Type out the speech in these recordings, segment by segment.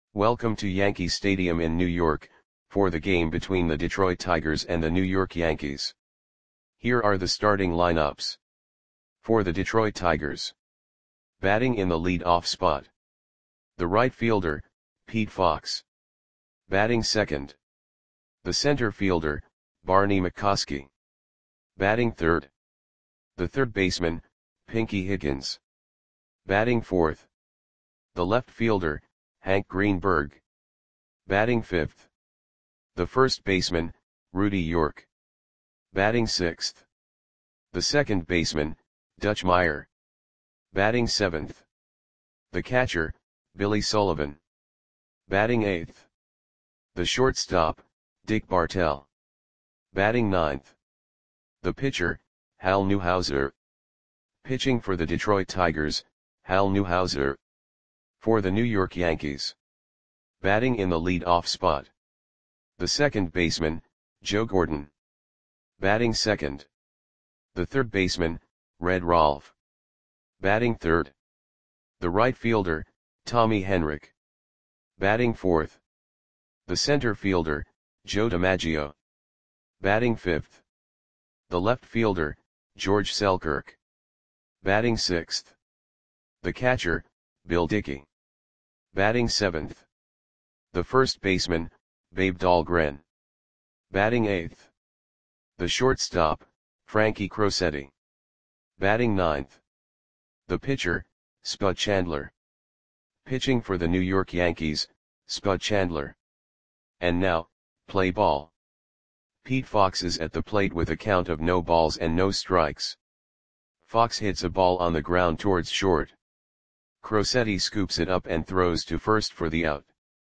Welcome to Yankee Stadium in New York, for the game between the Detroit Tigers and the New York Yankees. Here are the starting lineups. For the Detroit Tigers. Batting in the lead-off spot. The right fielder, Pete Fox. Batting second. The center fielder, Barney McCoskey. Batting third. The third baseman, Pinky Higgins. Batting fourth. The left fielder, Hank Greenberg. Batting fifth. The first baseman, Rudy York. Batting sixth. The second baseman, Dutch Meyer. Batting seventh. The catcher, Billy Sullivan. Batting eighth. The shortstop, Dick Bartell. Batting ninth. The pitcher, Hal Newhouser. Pitching for the Detroit Tigers, Hal Newhouser. For the New York Yankees. Batting in the lead-off spot. The second baseman, Joe Gordon. Batting second. The third baseman, Red Rolfe. Batting third. The right fielder, Tommy Henrich. Batting fourth. The center fielder, Joe DiMaggio. Batting fifth. The left fielder, George Selkirk. Batting sixth. The catcher, Bill Dickey. Batting seventh. The first baseman, Babe Dahlgren. Batting eighth. The shortstop, Frankie Crosetti. Batting ninth. The pitcher, Spud Chandler. Pitching for the New York Yankees, Spud Chandler. And now, play ball. Pete Fox is at the plate with a count of no balls and no strikes. Fox hits a ball on the ground towards short. Crosetti scoops it up and throws to first for the out.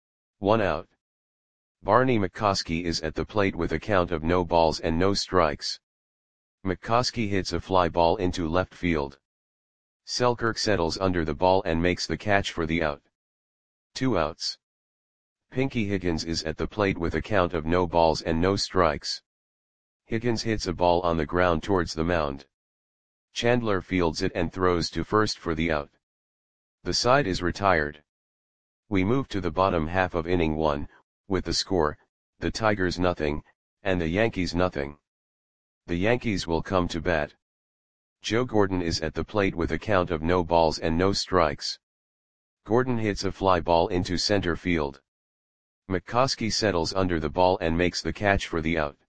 1 out. Barney McCoskey is at the plate with a count of no balls and no strikes. McCoskey hits a fly ball into left field. Selkirk settles under the ball and makes the catch for the out. 2 outs. Pinky Higgins is at the plate with a count of no balls and no strikes. Higgins hits a ball on the ground towards the mound. Chandler fields it and throws to first for the out. The side is retired. We move to the bottom half of inning 1, with the score, the Tigers nothing, and the Yankees nothing. The Yankees will come to bat. Joe Gordon is at the plate with a count of no balls and no strikes. Gordon hits a fly ball into center field. McCoskey settles under the ball and makes the catch for the out.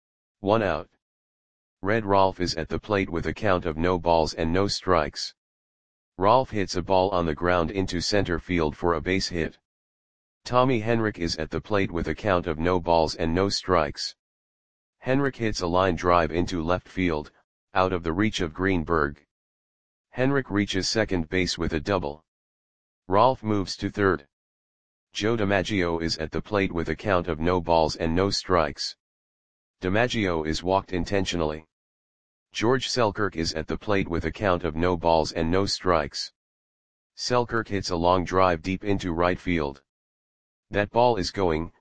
1 out. Red Rolfe is at the plate with a count of no balls and no strikes. Rolfe hits a ball on the ground into center field for a base hit. Tommy Henrich is at the plate with a count of no balls and no strikes. Henrich hits a line drive into left field, out of the reach of Greenberg. Henrich reaches second base with a double. Rolfe moves to third. Joe DiMaggio is at the plate with a count of no balls and no strikes. DiMaggio is walked intentionally. George Selkirk is at the plate with a count of no balls and no strikes. Selkirk hits a long drive deep into right field. That ball is gone.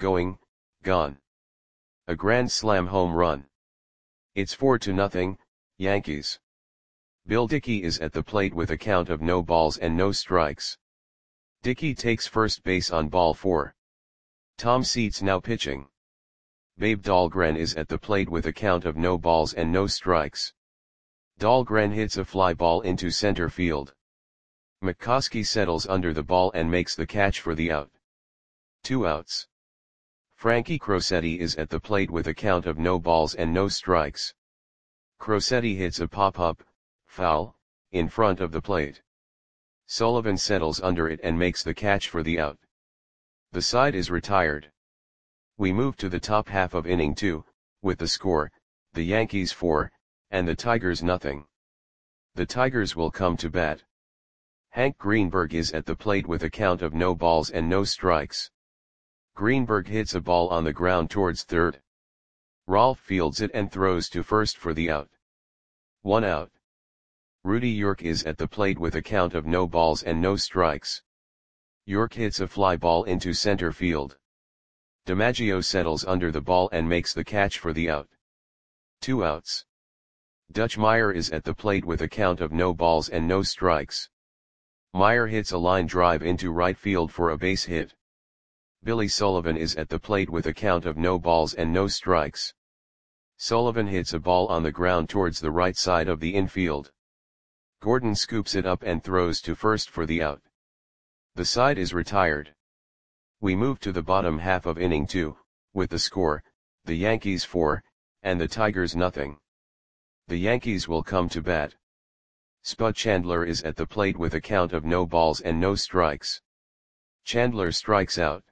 A grand slam home run. It's 4-0, Yankees. Bill Dickey is at the plate with a count of no balls and no strikes. Dickey takes first base on ball 4. Tom Seats now pitching. Babe Dahlgren is at the plate with a count of no balls and no strikes. Dahlgren hits a fly ball into center field. McCoskey settles under the ball and makes the catch for the out. 2 outs. Frankie Crosetti is at the plate with a count of no balls and no strikes. Crosetti hits a pop-up, foul, in front of the plate. Sullivan settles under it and makes the catch for the out. The side is retired. We move to the top half of inning 2, with the score, the Yankees 4, and the Tigers nothing. The Tigers will come to bat. Hank Greenberg is at the plate with a count of no balls and no strikes. Greenberg hits a ball on the ground towards third. Rolfe fields it and throws to first for the out. 1 out. Rudy York is at the plate with a count of no balls and no strikes. York hits a fly ball into center field. DiMaggio settles under the ball and makes the catch for the out. 2 outs. Dutch Meyer is at the plate with a count of no balls and no strikes. Meyer hits a line drive into right field for a base hit. Billy Sullivan is at the plate with a count of no balls and no strikes. Sullivan hits a ball on the ground towards the right side of the infield. Gordon scoops it up and throws to first for the out. The side is retired. We move to the bottom half of inning 2, with the score, the Yankees 4, and the Tigers nothing. The Yankees will come to bat. Spud Chandler is at the plate with a count of no balls and no strikes. Chandler strikes out.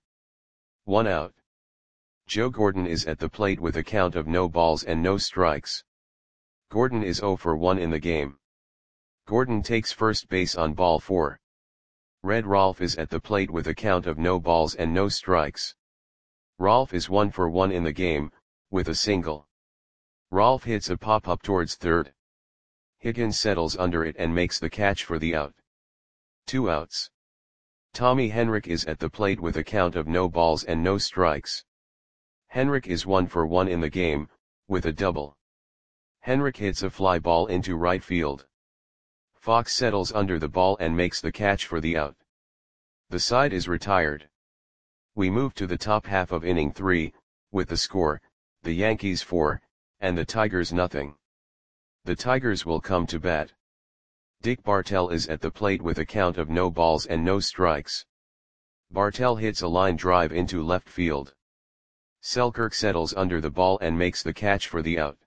1 out. Joe Gordon is at the plate with a count of no balls and no strikes. Gordon is 0 for 1 in the game. Gordon takes first base on ball 4. Red Rolfe is at the plate with a count of no balls and no strikes. Rolfe is 1 for 1 in the game, with a single. Rolfe hits a pop-up towards third. Higgins settles under it and makes the catch for the out. 2 outs. Tommy Henrich is at the plate with a count of no balls and no strikes. Henrich is 1 for 1 in the game, with a double. Henrich hits a fly ball into right field. Fox settles under the ball and makes the catch for the out. The side is retired. We move to the top half of inning 3, with the score, the Yankees 4, and the Tigers nothing. The Tigers will come to bat. Dick Bartell is at the plate with a count of no balls and no strikes. Bartell hits a line drive into left field. Selkirk settles under the ball and makes the catch for the out.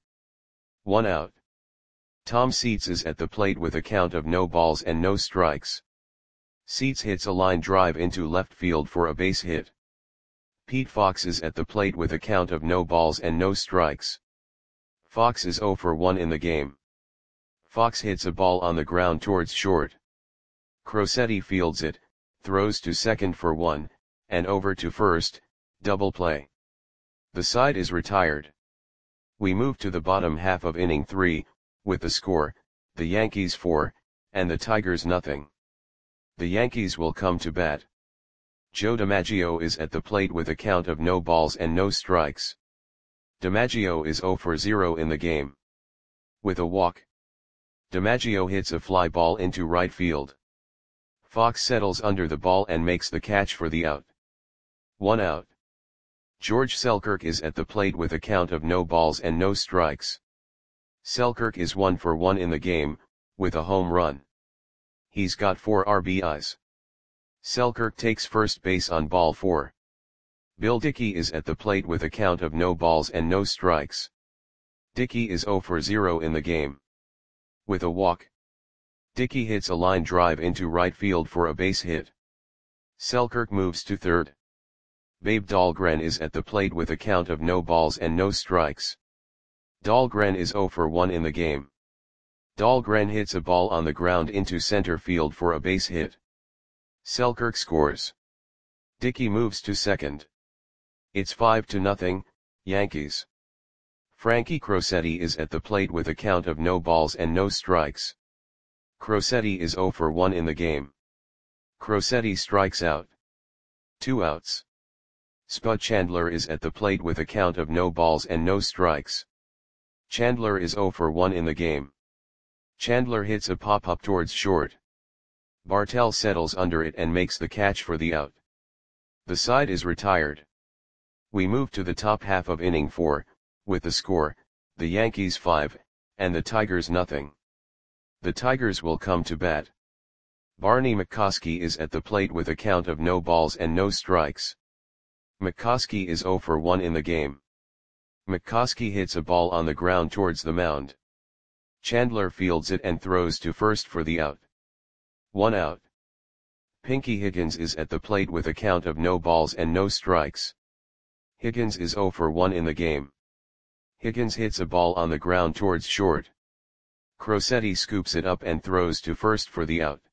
1 out. Tom Seitz is at the plate with a count of no balls and no strikes. Seitz hits a line drive into left field for a base hit. Pete Fox is at the plate with a count of no balls and no strikes. Fox is 0 for 1 in the game. Fox hits a ball on the ground towards short. Crosetti fields it, throws to second for 1, and over to first, double play. The side is retired. We move to the bottom half of inning 3, with the score, the Yankees 4, and the Tigers nothing. The Yankees will come to bat. Joe DiMaggio is at the plate with a count of no balls and no strikes. DiMaggio is 0 for 0 in the game. With a walk. DiMaggio hits a fly ball into right field. Fox settles under the ball and makes the catch for the out. 1 out. George Selkirk is at the plate with a count of no balls and no strikes. Selkirk is 1 for 1 in the game, with a home run. He's got 4 RBIs. Selkirk takes first base on ball 4. Bill Dickey is at the plate with a count of no balls and no strikes. Dickey is 0 for 0 in the game. With a walk. Dickey hits a line drive into right field for a base hit. Selkirk moves to third. Babe Dahlgren is at the plate with a count of no balls and no strikes. Dahlgren is 0 for 1 in the game. Dahlgren hits a ball on the ground into center field for a base hit. Selkirk scores. Dickey moves to second. It's 5-0, Yankees. Frankie Crosetti is at the plate with a count of no balls and no strikes. Crosetti is 0 for 1 in the game. Crosetti strikes out. 2 outs. Spud Chandler is at the plate with a count of no balls and no strikes. Chandler is 0 for 1 in the game. Chandler hits a pop-up towards short. Bartell settles under it and makes the catch for the out. The side is retired. We move to the top half of inning 4, with the score, the Yankees 5, and the Tigers nothing. The Tigers will come to bat. Barney McCoskey is at the plate with a count of no balls and no strikes. McCoskey is 0 for 1 in the game. McCoskey hits a ball on the ground towards the mound. Chandler fields it and throws to first for the out. 1 out. Pinky Higgins is at the plate with a count of no balls and no strikes. Higgins is 0 for 1 in the game. Higgins hits a ball on the ground towards short. Crosetti scoops it up and throws to first for the out.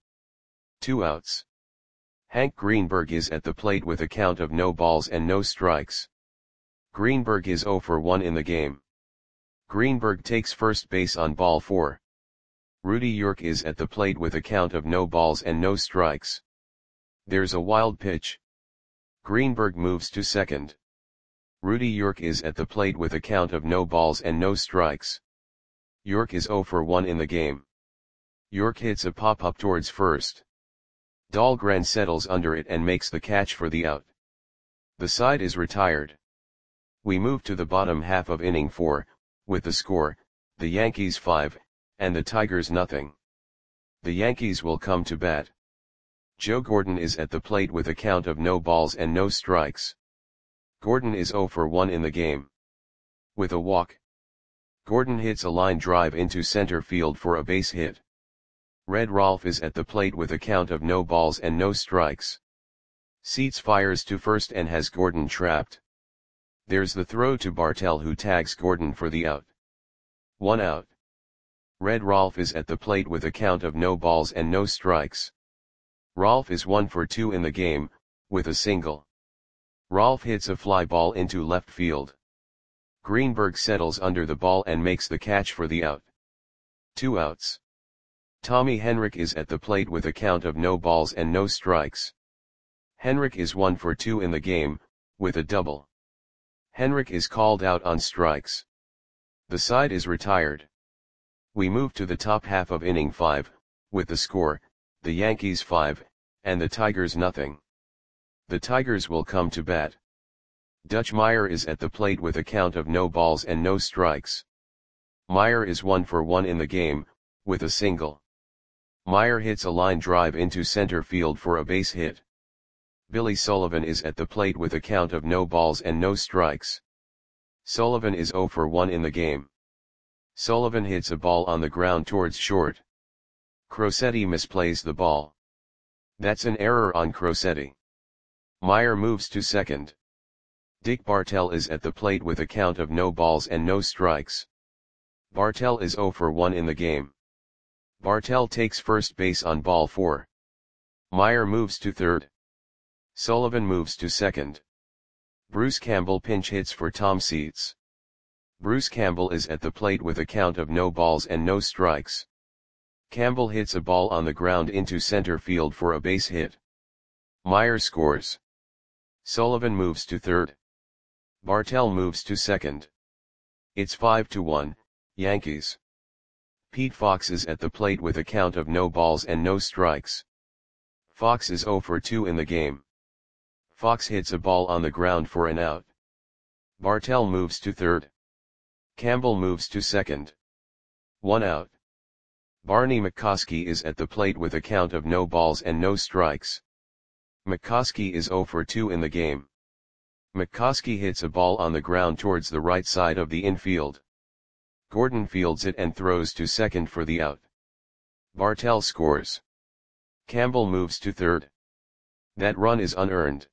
2 outs. Hank Greenberg is at the plate with a count of no balls and no strikes. Greenberg is 0 for 1 in the game. Greenberg takes first base on ball 4. Rudy York is at the plate with a count of no balls and no strikes. There's a wild pitch. Greenberg moves to second. Rudy York is at the plate with a count of no balls and no strikes. York is 0 for 1 in the game. York hits a pop-up towards first. Dahlgren settles under it and makes the catch for the out. The side is retired. We move to the bottom half of inning 4, with the score, the Yankees 5, and the Tigers nothing. The Yankees will come to bat. Joe Gordon is at the plate with a count of no balls and no strikes. Gordon is 0 for 1 in the game. With a walk, Gordon hits a line drive into center field for a base hit. Red Rolfe is at the plate with a count of no balls and no strikes. Seats fires to first and has Gordon trapped. There's the throw to Bartell, who tags Gordon for the out. 1 out. Red Rolfe is at the plate with a count of no balls and no strikes. Rolfe is 1 for 2 in the game, with a single. Rolfe hits a fly ball into left field. Greenberg settles under the ball and makes the catch for the out. 2 outs. Tommy Henrich is at the plate with a count of no balls and no strikes. Henrich is 1 for 2 in the game, with a double. Henrich is called out on strikes. The side is retired. We move to the top half of inning 5, with the score, the Yankees 5, and the Tigers nothing. The Tigers will come to bat. Dutch Meyer is at the plate with a count of no balls and no strikes. Meyer is 1 for 1 in the game, with a single. Meyer hits a line drive into center field for a base hit. Billy Sullivan is at the plate with a count of no balls and no strikes. Sullivan is 0 for 1 in the game. Sullivan hits a ball on the ground towards short. Crosetti misplays the ball. That's an error on Crosetti. Meyer moves to second. Dick Bartell is at the plate with a count of no balls and no strikes. Bartell is 0 for 1 in the game. Bartell takes first base on ball 4. Meyer moves to third. Sullivan moves to second. Bruce Campbell pinch hits for Tom Seitz. Bruce Campbell is at the plate with a count of no balls and no strikes. Campbell hits a ball on the ground into center field for a base hit. Meyer scores. Sullivan moves to third. Bartell moves to second. It's 5-1, Yankees. Pete Fox is at the plate with a count of no balls and no strikes. Fox is 0 for 2 in the game. Fox hits a ball on the ground for an out. Bartell moves to third. Campbell moves to second. 1 out. Barney McCoskey is at the plate with a count of no balls and no strikes. McCoskey is 0 for 2 in the game. McCoskey hits a ball on the ground towards the right side of the infield. Gordon fields it and throws to second for the out. Bartell scores. Campbell moves to third. That run is unearned.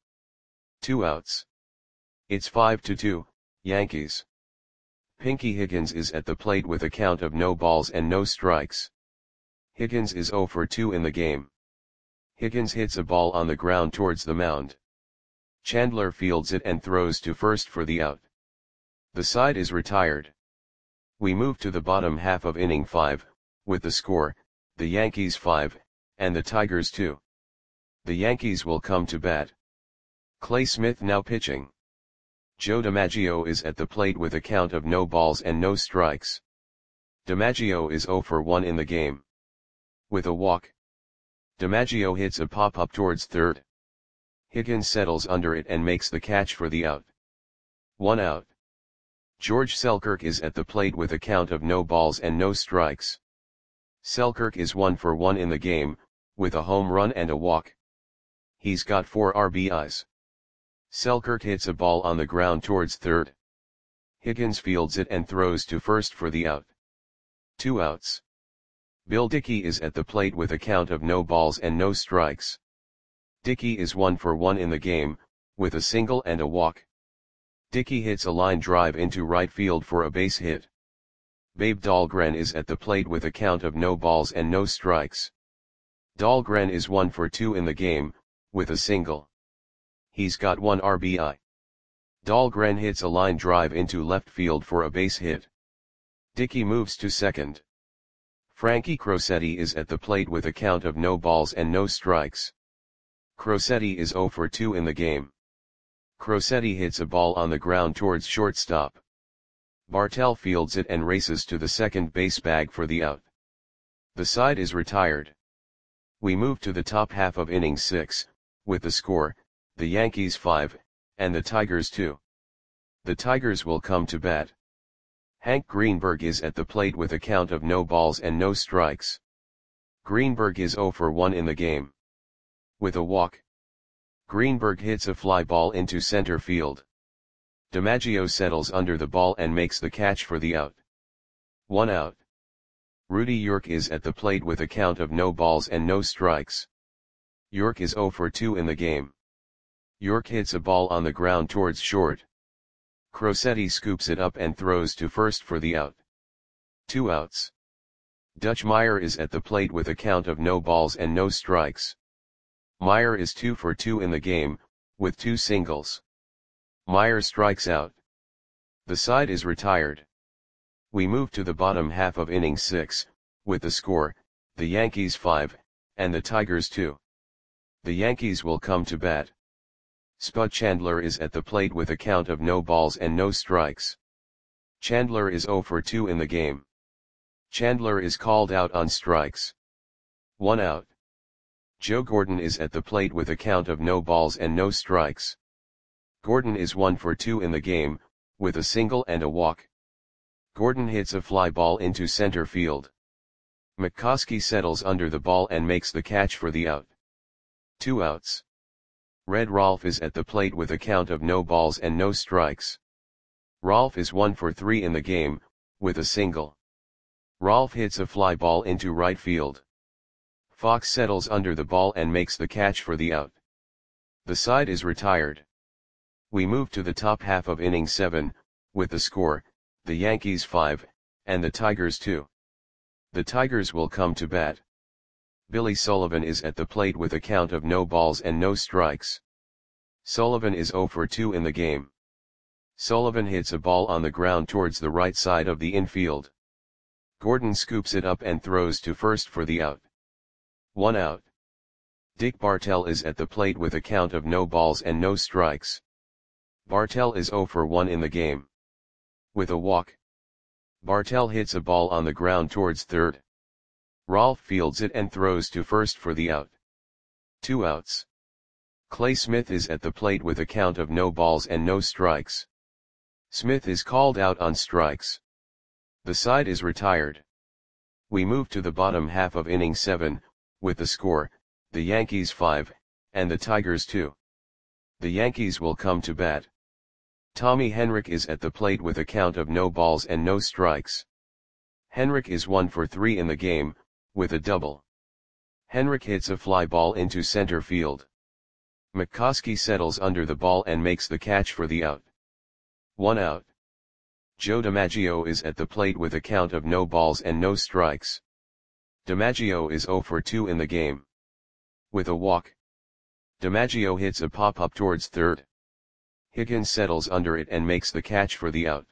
2 outs. It's 5-2, Yankees. Pinky Higgins is at the plate with a count of no balls and no strikes. Higgins is 0 for 2 in the game. Higgins hits a ball on the ground towards the mound. Chandler fields it and throws to first for the out. The side is retired. We move to the bottom half of inning 5, with the score, the Yankees 5, and the Tigers 2. The Yankees will come to bat. Clay Smith now pitching. Joe DiMaggio is at the plate with a count of no balls and no strikes. DiMaggio is 0 for 1 in the game. With a walk, DiMaggio hits a pop-up towards third. Higgins settles under it and makes the catch for the out. 1 out. George Selkirk is at the plate with a count of no balls and no strikes. Selkirk is 1 for 1 in the game, with a home run and a walk. He's got 4 RBIs. Selkirk hits a ball on the ground towards third. Higgins fields it and throws to first for the out. 2 outs. Bill Dickey is at the plate with a count of no balls and no strikes. Dickey is 1 for 1 in the game, with a single and a walk. Dickey hits a line drive into right field for a base hit. Babe Dahlgren is at the plate with a count of no balls and no strikes. Dahlgren is 1 for 2 in the game, with a single. He's got 1 RBI. Dahlgren hits a line drive into left field for a base hit. Dickey moves to second. Frankie Crosetti is at the plate with a count of no balls and no strikes. Crosetti is 0 for 2 in the game. Crosetti hits a ball on the ground towards shortstop. Bartell fields it and races to the second base bag for the out. The side is retired. We move to the top half of inning 6, with the score, the Yankees 5, and the Tigers 2. The Tigers will come to bat. Hank Greenberg is at the plate with a count of no balls and no strikes. Greenberg is 0 for 1 in the game. With a walk, Greenberg hits a fly ball into center field. DiMaggio settles under the ball and makes the catch for the out. 1 out. Rudy York is at the plate with a count of no balls and no strikes. York is 0 for 2 in the game. York hits a ball on the ground towards short. Crosetti scoops it up and throws to first for the out. 2 outs. Dutch Meyer is at the plate with a count of no balls and no strikes. Meyer is 2 for 2 in the game, with 2 singles. Meyer strikes out. The side is retired. We move to the bottom half of inning 6, with the score, the Yankees 5, and the Tigers 2. The Yankees will come to bat. Spud Chandler is at the plate with a count of no balls and no strikes. Chandler is 0 for 2 in the game. Chandler is called out on strikes. 1 out. Joe Gordon is at the plate with a count of no balls and no strikes. Gordon is 1 for 2 in the game, with a single and a walk. Gordon hits a fly ball into center field. McCoskey settles under the ball and makes the catch for the out. 2 outs. Red Rolfe is at the plate with a count of no balls and no strikes. Rolfe is 1 for 3 in the game, with a single. Rolfe hits a fly ball into right field. Fox settles under the ball and makes the catch for the out. The side is retired. We move to the top half of inning 7, with the score, the Yankees 5, and the Tigers 2. The Tigers will come to bat. Billy Sullivan is at the plate with a count of no balls and no strikes. Sullivan is 0 for 2 in the game. Sullivan hits a ball on the ground towards the right side of the infield. Gordon scoops it up and throws to first for the out. 1 out. Dick Bartell is at the plate with a count of no balls and no strikes. Bartell is 0 for 1 in the game. With a walk, Bartell hits a ball on the ground towards third. Rolfe fields it and throws to first for the out. 2 outs. Clay Smith is at the plate with a count of no balls and no strikes. Smith is called out on strikes. The side is retired. We move to the bottom half of inning 7, with the score, the Yankees 5, and the Tigers 2. The Yankees will come to bat. Tommy Henrich is at the plate with a count of no balls and no strikes. Henrich is 1 for 3 in the game, with a double. Henrich hits a fly ball into center field. McCoskey settles under the ball and makes the catch for the out. 1 out. Joe DiMaggio is at the plate with a count of no balls and no strikes. DiMaggio is 0 for 2 in the game. With a walk, DiMaggio hits a pop-up towards third. Higgins settles under it and makes the catch for the out.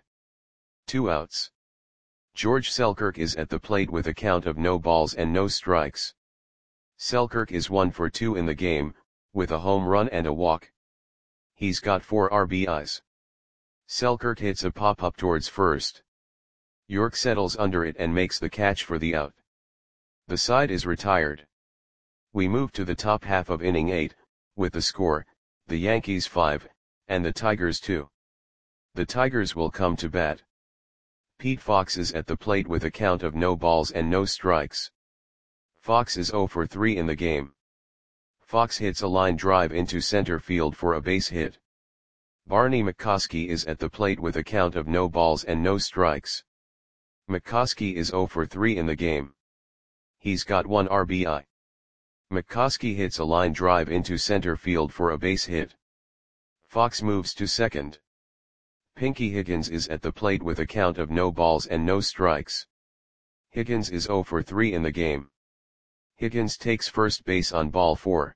2 outs. George Selkirk is at the plate with a count of no balls and no strikes. Selkirk is 1 for 2 in the game, with a home run and a walk. He's got 4 RBIs. Selkirk hits a pop-up towards first. York settles under it and makes the catch for the out. The side is retired. We move to the top half of inning 8, with the score, the Yankees 5, and the Tigers 2. The Tigers will come to bat. Pete Fox is at the plate with a count of no balls and no strikes. Fox is 0 for 3 in the game. Fox hits a line drive into center field for a base hit. Barney McCoskey is at the plate with a count of no balls and no strikes. McCoskey is 0 for 3 in the game. He's got 1 RBI. McCoskey hits a line drive into center field for a base hit. Fox moves to second. Pinky Higgins is at the plate with a count of no balls and no strikes. Higgins is 0 for 3 in the game. Higgins takes first base on ball 4.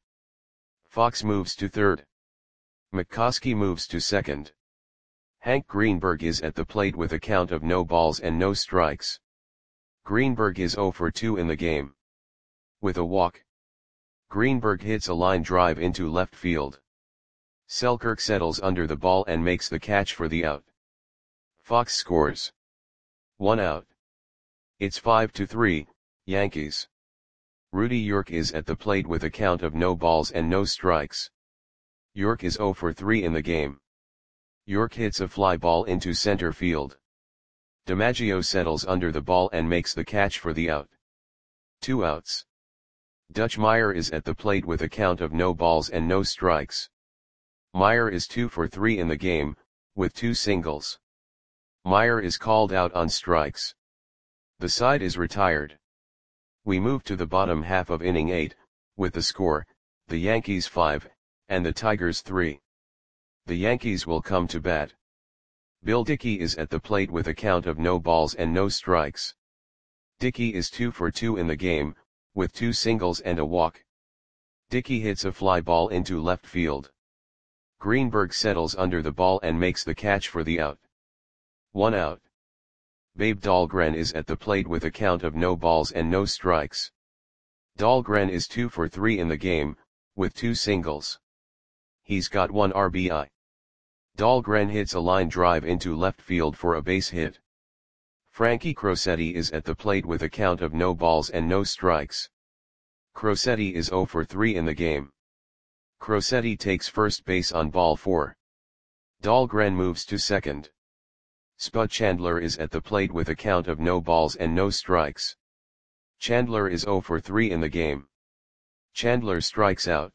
Fox moves to third. McCoskey moves to second. Hank Greenberg is at the plate with a count of no balls and no strikes. Greenberg is 0 for 2 in the game. With a walk, Greenberg hits a line drive into left field. Selkirk settles under the ball and makes the catch for the out. Fox scores. 1 out. It's 5-3, Yankees. Rudy York is at the plate with a count of no balls and no strikes. York is 0 for 3 in the game. York hits a fly ball into center field. DiMaggio settles under the ball and makes the catch for the out. 2 outs. Dutch Meyer is at the plate with a count of no balls and no strikes. Meyer is 2 for 3 in the game, with 2 singles. Meyer is called out on strikes. The side is retired. We move to the bottom half of inning 8, with the score, the Yankees 5, and the Tigers 3. The Yankees will come to bat. Bill Dickey is at the plate with a count of no balls and no strikes. Dickey is 2 for 2 in the game, with 2 singles and a walk. Dickey hits a fly ball into left field. Greenberg settles under the ball and makes the catch for the out. 1 out. Babe Dahlgren is at the plate with a count of no balls and no strikes. Dahlgren is 2 for 3 in the game, with 2 singles. He's got 1 RBI. Dahlgren hits a line drive into left field for a base hit. Frankie Crosetti is at the plate with a count of no balls and no strikes. Crosetti is 0 for 3 in the game. Crosetti takes first base on ball 4. Dahlgren moves to second. Spud Chandler is at the plate with a count of no balls and no strikes. Chandler is 0 for 3 in the game. Chandler strikes out.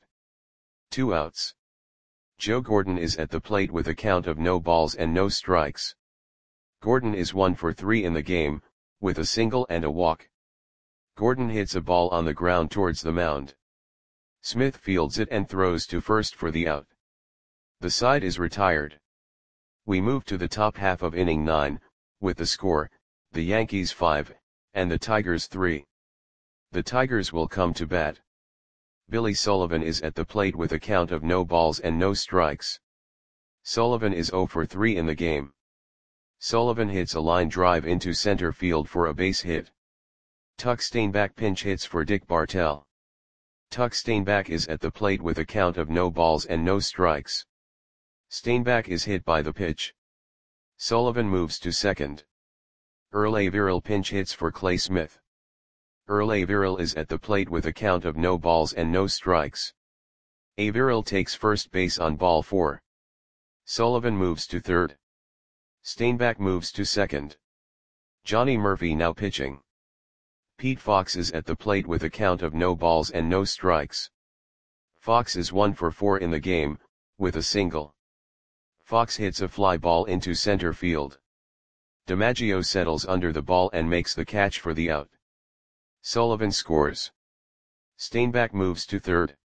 2 outs. Joe Gordon is at the plate with a count of no balls and no strikes. Gordon is 1 for 3 in the game, with a single and a walk. Gordon hits a ball on the ground towards the mound. Smith fields it and throws to first for the out. The side is retired. We move to the top half of inning 9, with the score, the Yankees 5, and the Tigers 3. The Tigers will come to bat. Billy Sullivan is at the plate with a count of no balls and no strikes. Sullivan is 0 for 3 in the game. Sullivan hits a line drive into center field for a base hit. Tuck Steinbach pinch hits for Dick Bartell. Tuck Steinbach is at the plate with a count of no balls and no strikes. Steinbach is hit by the pitch. Sullivan moves to second. Earl Averill pinch hits for Clay Smith. Earl Averill is at the plate with a count of no balls and no strikes. Averill takes first base on ball 4. Sullivan moves to third. Steinbach moves to second. Johnny Murphy now pitching. Pete Fox is at the plate with a count of no balls and no strikes. Fox is 1 for 4 in the game, with a single. Fox hits a fly ball into center field. DiMaggio settles under the ball and makes the catch for the out. Sullivan scores. Steinbach moves to third.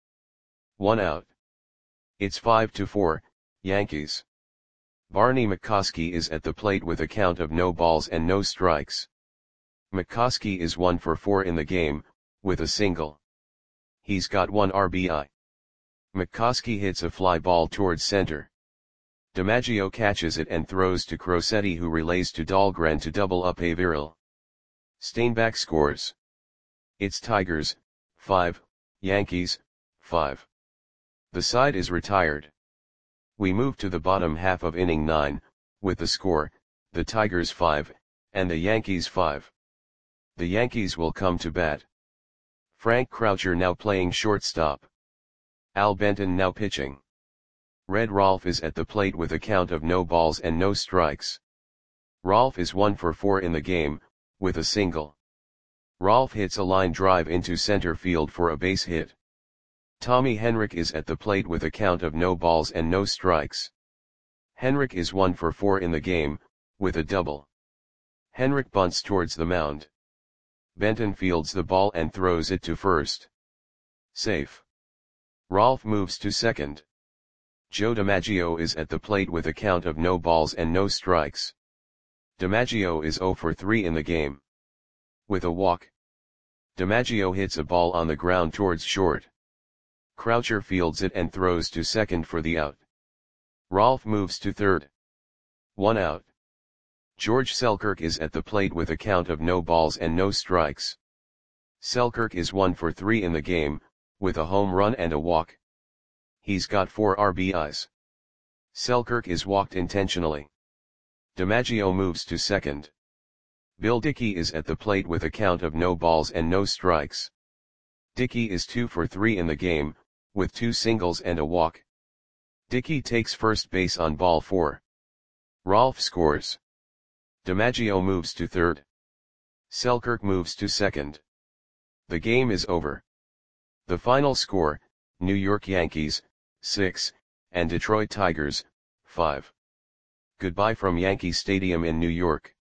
1 out. It's 5-4, Yankees. Barney McCoskey is at the plate with a count of no balls and no strikes. McCoskey is 1 for 4 in the game, with a single. He's got 1 RBI. McCoskey hits a fly ball towards center. DiMaggio catches it and throws to Crosetti, who relays to Dahlgren to double up Averill. Steinbach scores. It's Tigers, 5, Yankees, 5. The side is retired. We move to the bottom half of inning 9, with the score, the Tigers 5, and the Yankees 5. The Yankees will come to bat. Frank Croucher now playing shortstop. Al Benton now pitching. Red Rolfe is at the plate with a count of no balls and no strikes. Rolfe is 1 for 4 in the game, with a single. Rolfe hits a line drive into center field for a base hit. Tommy Henrich is at the plate with a count of no balls and no strikes. Henrich is 1 for 4 in the game, with a double. Henrich bunts towards the mound. Benton fields the ball and throws it to first. Safe. Rolfe moves to second. Joe DiMaggio is at the plate with a count of no balls and no strikes. DiMaggio is 0 for 3 in the game. With a walk. DiMaggio hits a ball on the ground towards short. Croucher fields it and throws to second for the out. Rolfe moves to third. 1 out. George Selkirk is at the plate with a count of no balls and no strikes. Selkirk is 1 for 3 in the game, with a home run and a walk. He's got 4 RBIs. Selkirk is walked intentionally. DiMaggio moves to second. Bill Dickey is at the plate with a count of no balls and no strikes. Dickey is 2 for 3 in the game, with 2 singles and a walk. Dickey takes first base on ball 4. Rolf scores. DiMaggio moves to third. Selkirk moves to second. The game is over. The final score, New York Yankees, 6, and Detroit Tigers, 5. Goodbye from Yankee Stadium in New York.